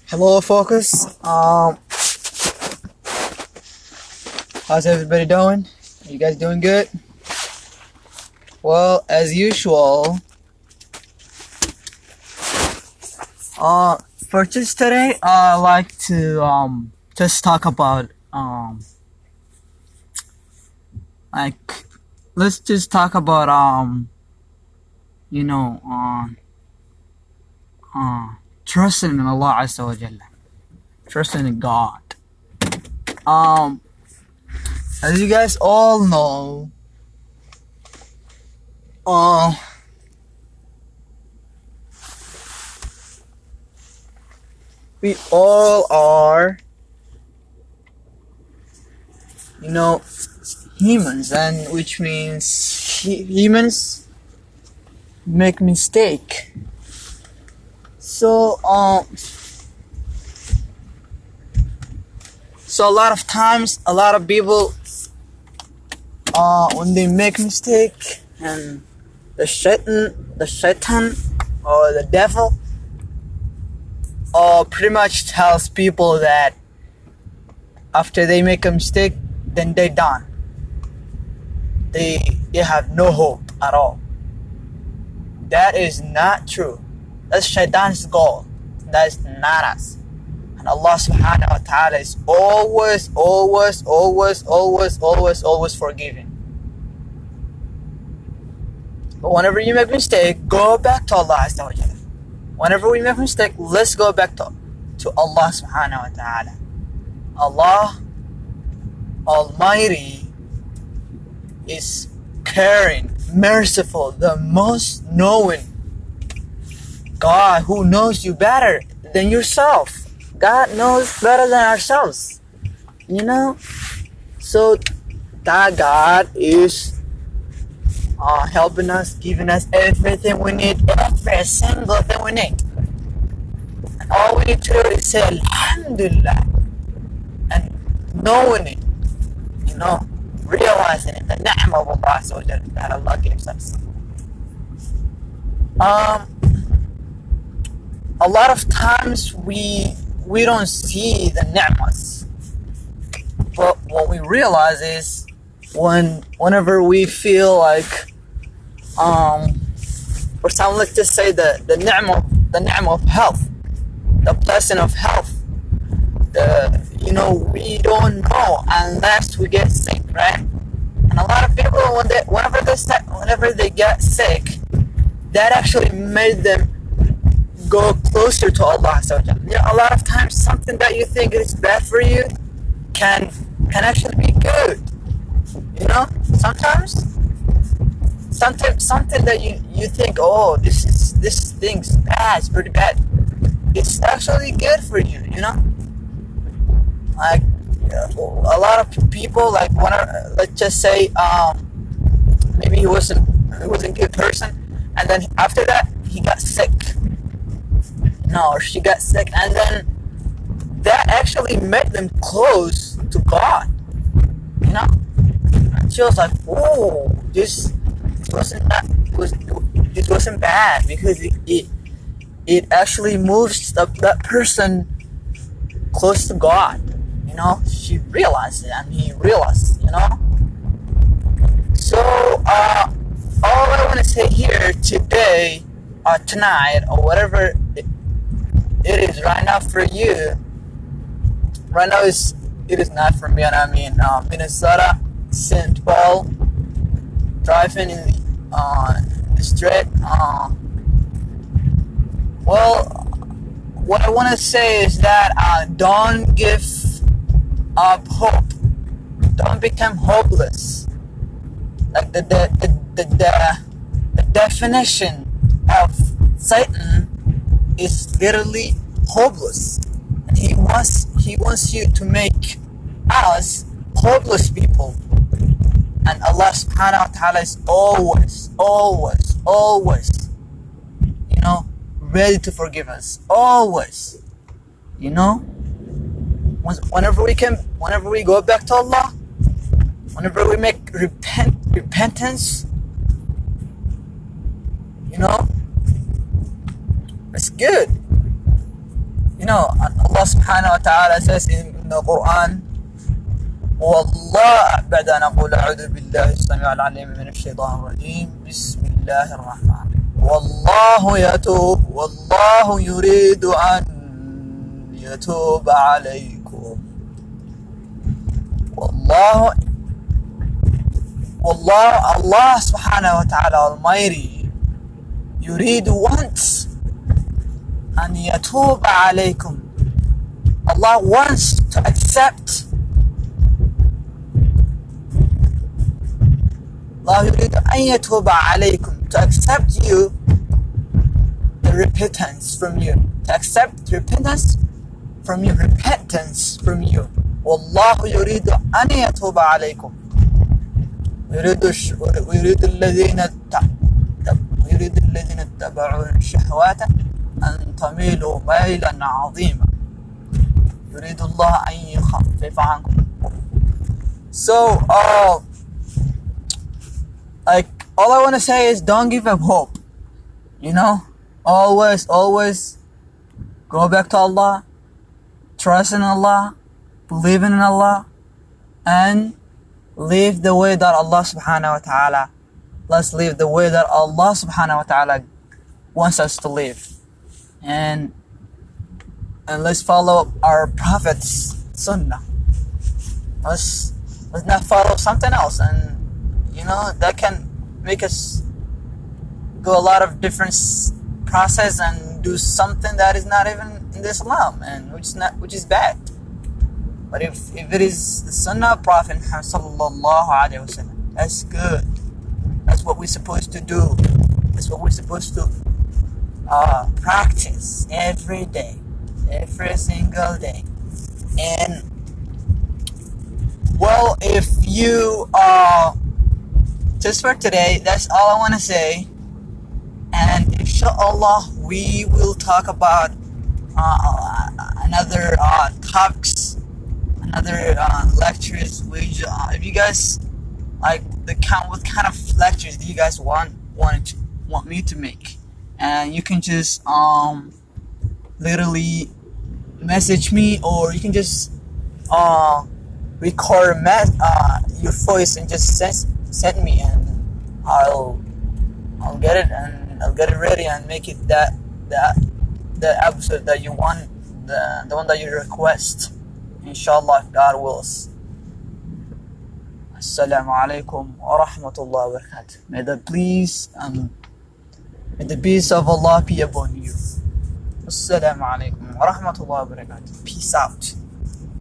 Hello, Focus. How's everybody doing? Are you guys doing good? Well, as usual, for just today, I like to just talk about let's just talk about trusting in Allah Azza wa Jalla, trusting in God. As you guys all know, we all are, humans, and which means humans make mistake. So a lot of times, a lot of people, when they make mistake, and the shaitan or the devil, pretty much tells people that after they make a mistake, then they're done. They have no hope at all. That is not true. That's shaitan's goal. That is not us. And Allah subhanahu wa ta'ala is always forgiving. But whenever you make a mistake, go back to Allah Azza wa Jalla. Whenever we make a mistake, let's go back to Allah subhanahu wa ta'ala. Allah Almighty is caring, merciful, the most knowing God, who knows you better than yourself. God knows better than ourselves. So that God is helping us, giving us everything we need, every single thing we need. And all we need to do is say Alhamdulillah, and knowing it, realizing it, the ni'mah of Allah that Allah gives us. A lot of times we don't see the ni'mas, but what we realize is whenever we feel like or someone, let's just say the ni'mah of health, the blessing of health, we don't know unless we get sick, right? And a lot of people, whenever they get sick, that actually made them go closer to Allah. So a lot of times, something that you think is bad for you can actually be good. Sometimes something that you think, oh, this thing's bad, it's pretty bad, it's actually good for you. Like a lot of people, like let's just say maybe he wasn't a good person, and then after that he got sick. No, or she got sick, and then that actually made them close to God. And she was like, "Oh, this wasn't bad, because it actually moves that person close to God." She realized it, and he realized. So all I want to say here today, or tonight, or whatever it is right now for you. Right now it is not for me, and I'm in Minnesota, St. Paul, driving in the street. Well, what I want to say is that don't give up hope. Don't become hopeless. Like the definition of Satan is literally hopeless, and he wants you to make us hopeless people. And Allah subhanahu wa ta'ala is always ready to forgive us, always. Whenever we go back to Allah, whenever we make repentance, it's good. subhanahu wa ta'ala says in the Quran, والله بعد أن أقول أعوذ بالله السميع العليم من الشيطان الرجيم بسم الله الرحمن والله يريد أن يتوب عليكم Allah subhanahu wa ta'ala Almighty يريد wants أن يتوب عليكم. Allah wants to accept. Allah يريد أن يتوب عليكم, to accept you the repentance from you, to accept repentance from you. والله يريد أن يتوب عليكم. ويريد الذين اتبعون الشهوات أن تميلوا ميلا عظيما يريد الله أن يخفف عنكم. So like all I want to say is don't give up hope, you know. Always go back to Allah, trust in Allah, believe in Allah, and live the way that Allah subhanahu wa ta'ala, let's live the way that Allah subhanahu wa ta'ala wants us to live, and let's follow our Prophet's sunnah. Let's not follow something else, and you know that can make us go a lot of different process and do something that is not even in Islam, and which is bad. But if it is the sunnah of Prophet Muhammad sallallahu alaihi wasallam, that's good. That's what we're supposed to do. That's what we're supposed to practice every day, every single day. And well, if you just for today, that's all I want to say. And inshallah, we will talk about another topics, another lectures. If you guys like what kind of lectures do you guys want me to make? And you can just literally message me, or you can just record your voice and just send me, and I'll get it, and I'll get it ready and make it that episode that you want, the one that you request, inshallah, if God wills. Assalamu alaikum wa rahmatullahi wa barakatuh. May the peace of Allah be upon you. Assalamu alaikum wa rahmatullahi wa barakatuh. Peace out.